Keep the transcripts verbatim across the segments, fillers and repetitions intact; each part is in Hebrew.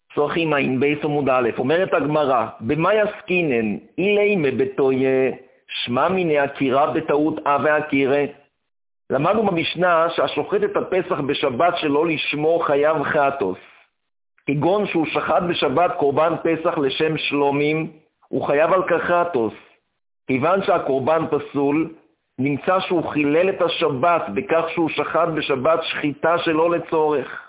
צורכים עין בייס עמוד א', אומרת הגמרא, במה יסקינן? אילי מבטויה, שמע מיני הקירה בטעות אה והקירה. למדנו במשנה שהשוחט את הפסח בשבת שלא לשמו חייב חטוס. כגון שהוא שחט בשבת קורבן פסח לשם שלומים, הוא חייב על כך חטוס. כיוון שהקורבן פסול, נמצא שהוא חילל את השבת בכך שהוא שחט בשבת שחיטה שלא לצורך.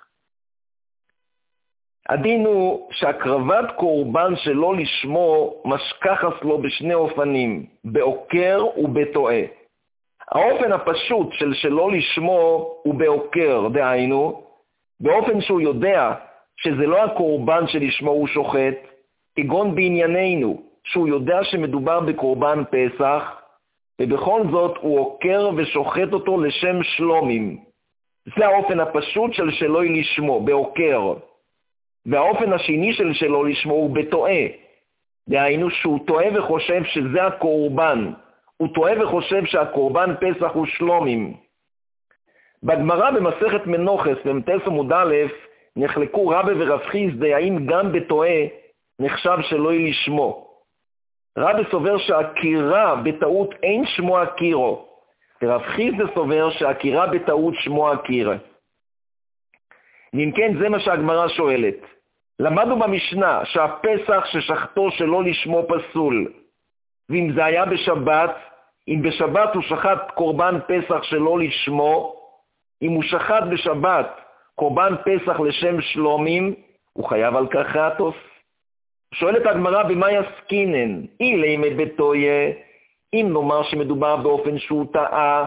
הדין הוא שהקרבת קורבן שלא לשמו משכחס לו בשני אופנים, בעוקר ובטועה. האופן הפשוט של שלא לשמו הוא בעוקר, דהיינו, באופן שהוא יודע שזה לא הקורבן שלשמו הוא שוחט, כגון בענייננו, שהוא יודע שמדובר בקורבן פסח, ובכל זאת הוא עוקר ושוחט אותו לשם שלומים. זה האופן הפשוט של שלא לשמו, בעוקר. והאופן השני של שלא לשמו הוא בטועה. דהיינו שהוא טועה וחושב שזה הקורבן. הוא טועה וחושב שהקורבן פסח הוא שלומים. בגמרא במסכת מנוחס במתס עמוד א' נחלקו רבי ורב חיסדא האם גם בטועה נחשב שלא לשמו. רבי סובר שהקירה בטעות אין שמו הקירו, ורב חיסדא סובר שהקירה בטעות שמו הקירה. ואם כן, זה מה שהגמרא שואלת. למדנו במשנה שהפסח ששחטו שלא לשמו פסול, ואם זה היה בשבת, אם בשבת הוא שחט קורבן פסח שלא לשמו, אם הוא שחט בשבת קורבן פסח לשם שלומים, הוא חייב על כך חטוס. שואלת הגמרא במה יסקינן? אילי מבטויה, אם נאמר שמדובר באופן שהוא טעה,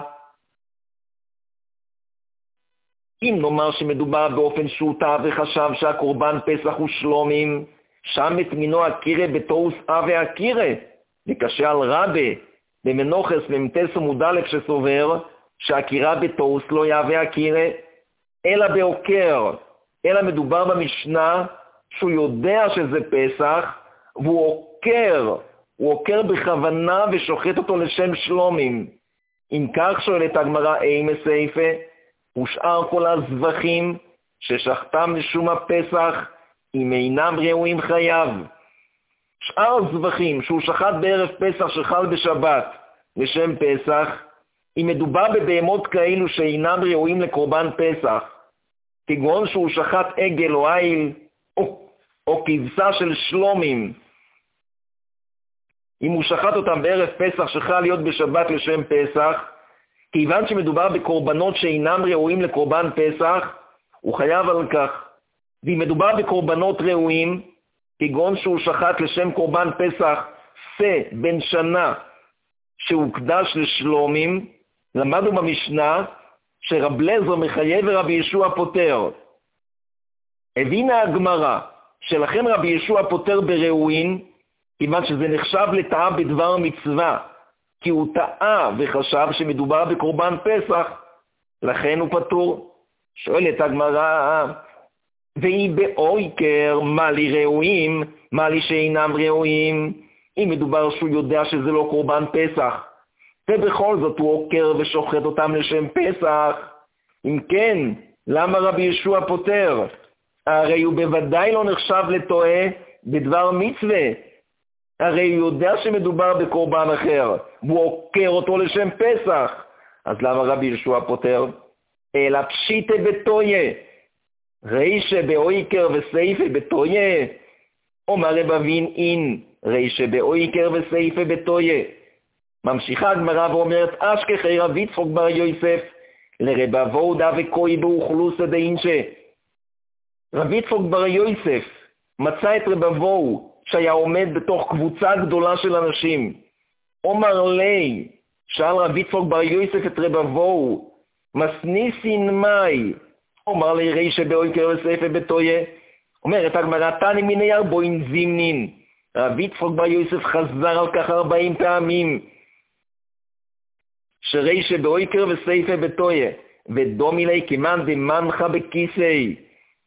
אם נאמר שמדובר באופן שהוא טעה וחשב שהקורבן פסח הוא שלומים, שם את מינו הקירה בתאוס אה והקירה. וקשה על רבי במנוחס במתס עמוד א' שסובר שהקירה בתאוס לא יהווה הקירה, אלא בעוקר, אלא מדובר במשנה שהוא יודע שזה פסח, והוא עוקר, הוא עוקר בכוונה ושוחט אותו לשם שלומים. אם כך שואלת הגמרא אי מסייפה, ושאר כל הזבחים ששחטם לשום הפסח, אם אינם ראויים חייב. שאר הזבחים שהוא שחט בערב פסח שחל בשבת לשם פסח, אם מדובר בבהמות כאלו שאינם ראויים לקורבן פסח, כגון שהוא שחט עגל או עיל, או, או כבשה של שלומים, אם הוא שחט אותם בערב פסח שחל להיות בשבת לשם פסח, כיוון שמדובר בקורבנות שאינם ראויים לקורבן פסח, הוא חייב על כך. ואם מדובר בקורבנות ראויים, כגון שהוא שחט לשם קורבן פסח שא בן שנה שהוקדש לשלומים, למדנו במשנה שרב לזר מחייב ורבי ישוע פוטר. הבינה הגמרא שלכן רבי ישוע פוטר בראוין, כיוון שזה נחשב לטעה בדבר מצווה, כי הוא טעה וחשב שמדובר בקורבן פסח, לכן הוא פטור. שואלת הגמרא, והיא באויקר, מה לי ראויים, מה לי שאינם ראויים, אם מדובר שהוא יודע שזה לא קורבן פסח, ובכל זאת הוא עוקר ושוחט אותם לשם פסח, אם כן, למה רבי ישוע פוטר? הרי הוא בוודאי לא נחשב לטועה בדבר מצווה, הרי הוא יודע שמדובר בקורבן אחר, והוא עוקר אותו לשם פסח, אז למה רבי ישוע פוטר? אלא פשיטה בטויה, רישה באויקר וסייפה בטויה, אומר רב אבין אין, רישה באויקר וסייפה בטויה. ממשיכה הגמרא ואומרת, אשכחי רב יצחק בר יוסף, לרב אבודה וקוי באוכלוסא דאינשה. רב יצחק בר יוסף מצא את רב אבו, שהיה עומד בתוך קבוצה גדולה של אנשים. אומר לי, שאל רב יצחק בר יוסף את רב אבו, מסניסין מאי, אומר לי רישה באויקר וסייפה בטויה. אומרת הגמרא, תני מיני ארבעים זימנין. רב יצחק בר יוסף חזר על כך ארבעים פעמים, שרישה באויקר וסייפה בטויה, ודומי לי כמן דמנחה בכיסי.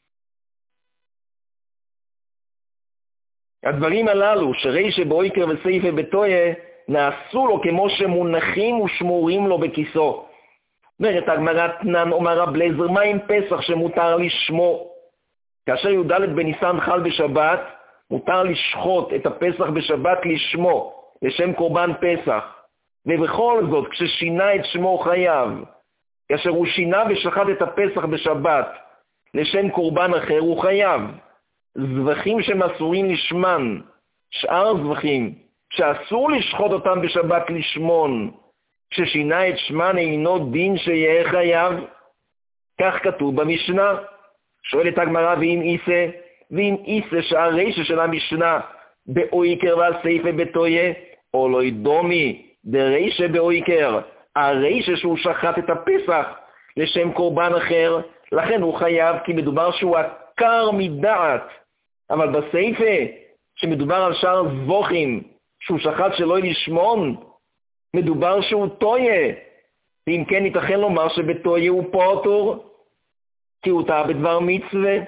הדברים הללו, שרישה באויקר וסייפה בטויה, נעשו לו כמו שמונחים ושמורים לו בכיסו. אומרת הגמרא, תנן אומר רב לזר, מה עם פסח שמותר לשמו? כאשר י"ד בניסן חל בשבת, מותר לשחוט את הפסח בשבת לשמו, לשם קורבן פסח. ובכל זאת, כששינה את שמו חייב. כאשר הוא שינה ושחט את הפסח בשבת, לשם קורבן אחר הוא חייב. זבחים שמסורים לשמן, שאר זבחים, שאסור לשחוט אותם בשבת לשמון, כששינה את שמן אינו דין שיהיה חייב. כך כתוב במשנה. שואלת הגמרא, ואם איסה, ואם איסה שהרישה של המשנה, באויקר והסייפה בתויה, או לא ידומי, דרישה באויקר, הרישה שהוא שחט את הפסח לשם קורבן אחר, לכן הוא חייב, כי מדובר שהוא עקר מדעת. אבל בסייפה, שמדובר על שאר זבוחים, שהוא שחט שלא לשמון, מדובר שהוא טויה. ואם כן ייתכן לומר שבטויה הוא פוטור, כי הוא טעה בדבר מצווה.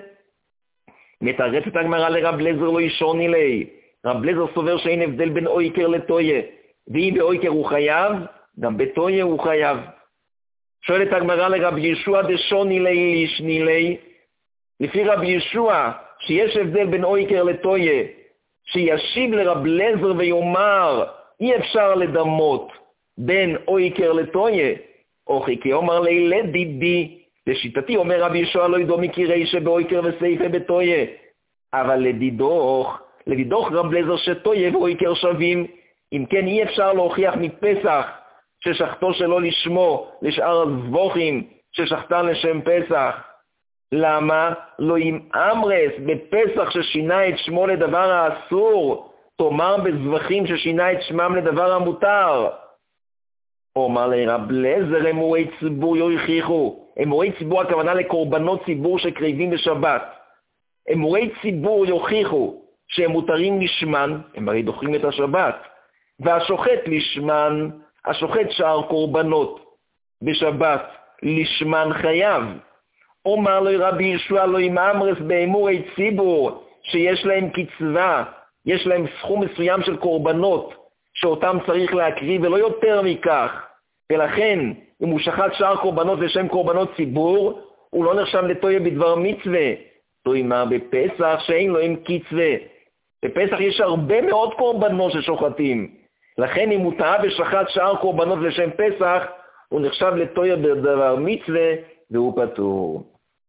מתרצת הגמרא לרב לזר לא ישוני לי. רב לזר סובר שאין הבדל בין אויקר לטויה. ואם באויקר הוא חייב, גם בטויה הוא חייב. שואלת הגמרא לרב ישוע דשוני לי לישני לי. לפי רב ישוע, שיש הבדל בין אויקר לטויה, שישיב לרב לזר ויאמר, אי אפשר לדמות בין אויקר לטויה, או חיכי אומר לי לדידי, לשיטתי אומר רבי ישוע לא ידומי כי רישה באויקר וסייפה בטויה, אבל לדידוך, לדידוך רב לזר שטויה ואויקר שווים, אם כן אי אפשר להוכיח מפסח ששחטו שלא לשמו לשאר הזבוחים ששחטן לשם פסח. למה? לא אם אמרס בפסח ששינה את שמו לדבר האסור, תאמר בזבחים ששינה את שמם לדבר המותר. אומר לרב לזר, אמורי ציבור יוכיחו. אמורי ציבור הכוונה לקורבנות ציבור שקריבים בשבת. אמורי ציבור יוכיחו שהם מותרים לשמן, הם הרי דוחים את השבת, והשוחט לשמן, השוחט שאר קורבנות בשבת לשמן חייב. אומר לו רבי ישוע לא אם אמרס באמורי ציבור שיש להם קצבה, יש להם סכום מסוים של קורבנות שאותם צריך להקריב ולא יותר מכך, ולכן אם הוא שחט שאר קורבנות לשם קורבנות ציבור, הוא לא נחשב לטויה בדבר מצווה. לא אמר בפסח שאין לו עם קצבה. בפסח יש הרבה מאוד קורבנות ששוחטים, לכן אם הוא טעה ושחט שאר קורבנות לשם פסח, הוא נחשב לטויה בדבר מצווה והוא פטור.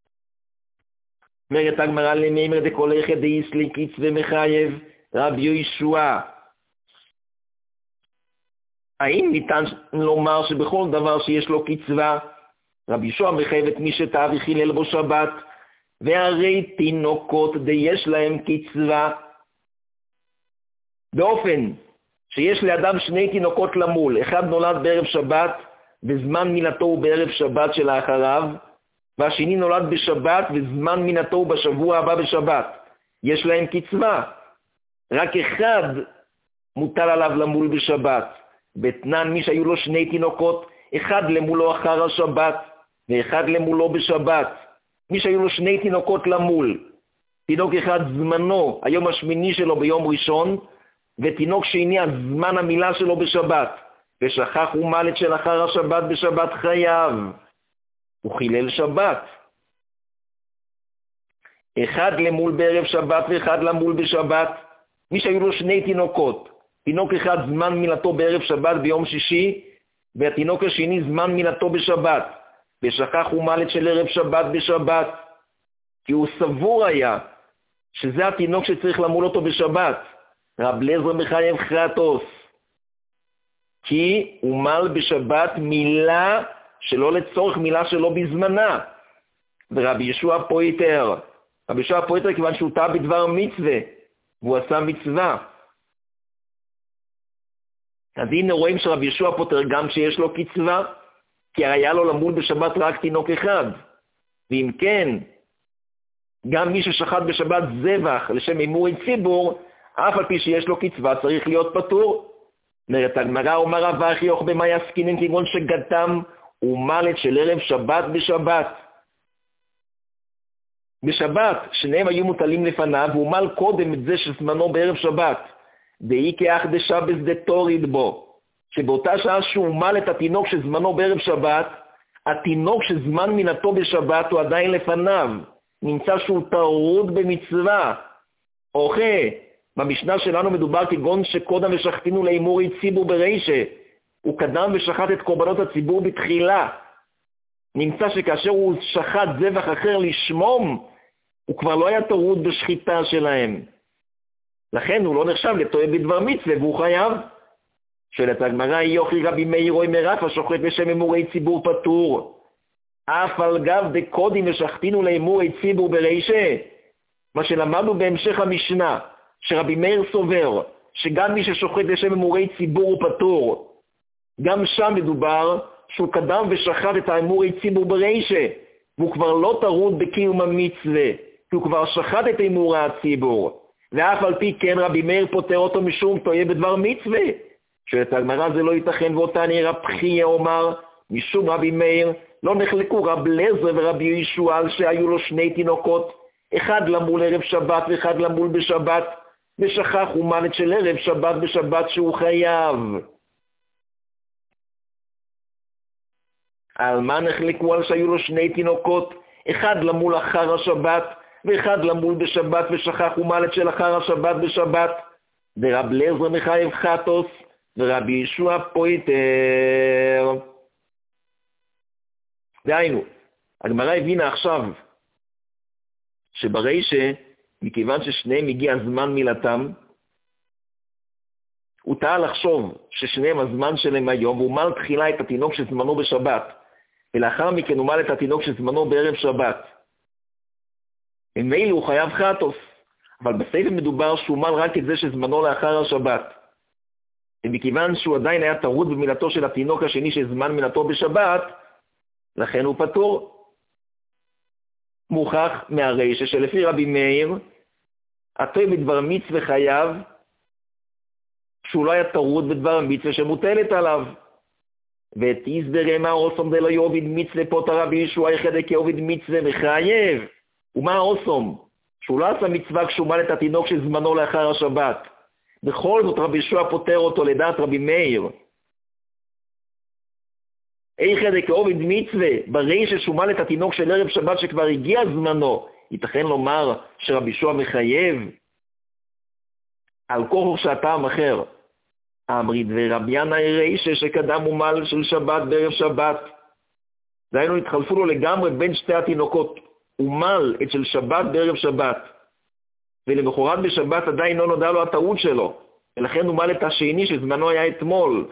אומרת הגמרא למימר דכל אחד דאיסלי קצבה מחייב רבי ישוע. האם ניתן לומר שבכל דבר שיש לו קצבה, רבי ישוע מחייב את מי שטעה וחילל בו שבת, והרי תינוקות דיש להם קצבה, באופן שיש לאדם שני תינוקות למול, אחד נולד בערב שבת וזמן מינתו הוא בערב שבת שלאחריו, והשני נולד בשבת וזמן מינתו הוא בשבוע הבא בשבת. יש להם קצבה. רק אחד מוטל עליו למול בשבת. בתנן מי שהיו לו שני תינוקות, אחד למולו אחר השבת ואחד למולו בשבת. מי שהיו לו שני תינוקות למול, תינוק אחד זמנו, היום השמיני שלו ביום ראשון, ותינוק שני הזמן המילה שלו בשבת, ושכח ומלט של אחר השבת בשבת חייב. הוא חילל שבת. אחד למול בערב שבת ואחד למול בשבת. מי שהיו לו שני תינוקות, תינוק אחד זמן מילתו בערב שבת ביום שישי, והתינוק השני זמן מילתו בשבת, ושכח ומלט של ערב שבת בשבת, כי הוא סבור היה שזה התינוק שצריך למול אותו בשבת. רב לזר מחייב חטוס, כי הוא מל בשבת מילה שלא לצורך, מילה שלא בזמנה. ורבי ישוע פויטר, רבי ישוע פויטר כיוון שהוא טעה בדבר מצווה, והוא עשה מצווה. אז הנה רואים שרבי ישוע פוטר גם שיש לו קצבה, כי היה לו למול בשבת רק תינוק אחד. ואם כן, גם מי ששחט בשבת זבח לשם אמורי ציבור, אף על פי שיש לו קצבה צריך להיות פטור. אומרת הגמרא, אומר רב אחיוך במה יסקינן כגון שגתם ומלט של ערב שבת בשבת. בשבת שניהם היו מוטלים לפניו, והוא מל קודם את זה שזמנו בערב שבת. דאי כאח דשבס דתוריד בו, שבאותה שעה שהוא מל את התינוק שזמנו בערב שבת, התינוק שזמן מינתו בשבת הוא עדיין לפניו, נמצא שהוא טרוד במצווה. אוקיי, במשנה שלנו מדובר כגון שקודם ושחטינו לאמורי ציבור ברישה. הוא קדם ושחט את קורבנות הציבור בתחילה. נמצא שכאשר הוא שחט זבח אחר לשמום, הוא כבר לא היה טרוד בשחיטה שלהם. לכן הוא לא נחשב לטועה בדבר מצווה והוא חייב. שואלת הגמרא, יוכי רבי מאיר או מרף השוחט בשם אמורי ציבור פטור. אף על גב דקודים ושחטינו לאמורי ציבור ברישה. מה שלמדנו בהמשך המשנה, שרבי מאיר סובר שגם מי ששוחט בשם אמורי ציבור הוא פטור. גם שם מדובר שהוא קדם ושחט את האמורי ציבור ברישה, והוא כבר לא טרוד בקיום המצווה, כי הוא כבר שחט את אמורי הציבור. ואף על פי כן רבי מאיר פוטר אותו משום טועה בדבר מצווה. שאת הגמרא זה לא ייתכן, ואותה נראה פחיה אומר, משום רבי מאיר לא נחלקו רב לזר ורבי ישוע שהיו לו שני תינוקות, אחד למול ערב שבת ואחד למול בשבת, ושכח ומנת של ערב שבת בשבת שהוא חייב. על מה נחלקו? על שהיו לו שני תינוקות, אחד למול אחר השבת ואחד למול בשבת, ושכח ומנת של אחר השבת בשבת. ורב לזר מחייב חטוס ורבי ישוע פויטר. דהיינו, הגמרא הבינה עכשיו שברישה, מכיוון ששניהם הגיע זמן מילתם, הוא טעה לחשוב ששניהם הזמן שלהם היום, והוא מל תחילה את התינוק שזמנו בשבת, ולאחר מכן הוא מל את התינוק שזמנו בערב שבת. ממילא הוא חייב חטוס, אבל בספר מדובר שהוא מל רק את זה שזמנו לאחר השבת. ומכיוון שהוא עדיין היה טרוד במילתו של התינוק השני שזמן מילתו בשבת, לכן הוא פטור. מוכח מהרישה שלפי רבי מאיר, הטועה בדבר מצווה חייב, שהוא לא היה טרוד בדבר המצווה שמוטלת עליו. ואת יסברי מה אוסום דלא יוביד מצווה פוטר רבי ישוע יחדה כיוביד מצווה מחייב. ומה האוסום? שהוא לא עשה מצווה כשהוא מל את התינוק שזמנו לאחר השבת. בכל זאת רבי ישוע פוטר אותו לדעת רבי מאיר. יחדה כיוביד מצווה, ברישה שהוא מל את התינוק של ערב שבת שכבר הגיע זמנו, ייתכן לומר שרבי ישוע מחייב? על כוח שהטעם אחר. אמרית ורבי ינאי רישה שקדם ומל של שבת בערב שבת. דהיינו התחלפו לו לגמרי בין שתי התינוקות. הוא מל את של שבת בערב שבת. ולמחרת בשבת עדיין לא נודע לו הטעות שלו. ולכן הוא מל את השני שזמנו היה אתמול.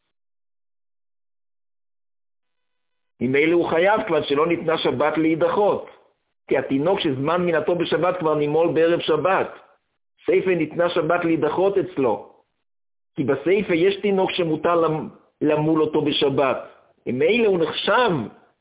ממילא הוא חייב כבר שלא ניתנה שבת להידחות. כי התינוק שזמן מינתו בשבת כבר נימול בערב שבת. סייפה ניתנה שבת להידחות אצלו. כי בסייפה יש תינוק שמותר למול אותו בשבת. ממילא הוא נחשב.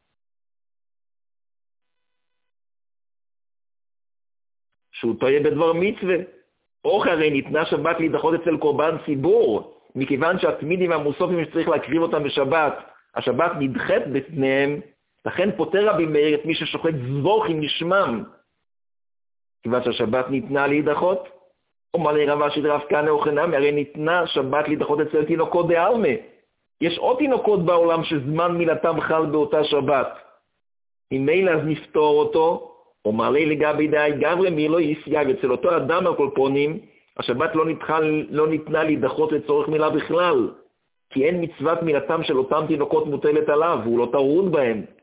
שהוא טועה בדבר מצווה. או הרי ניתנה שבת להידחות אצל קורבן ציבור. מכיוון שהתמידים והמוסופים שצריך להקריב אותם בשבת, השבת נדחת בפניהם, לכן פוטר רבי מאיר את מי ששוחט זבוך עם נשמם. כיוון שהשבת ניתנה להידחות, אומר לי רבה שדרף כהנא אוכנמי, הרי ניתנה שבת להידחות אצל תינוקות דעלמה. יש עוד תינוקות בעולם שזמן מילתם חל באותה שבת. ממילא אז נפתור אותו, אומר לי לגבי די גברי מי לא יסייג, אצל אותו אדם הקולפונים, השבת לא, נתחל, לא ניתנה להידחות לצורך מילה בכלל. כי אין מצוות מילתם של אותם תינוקות מוטלת עליו, והוא לא טרוד בהם.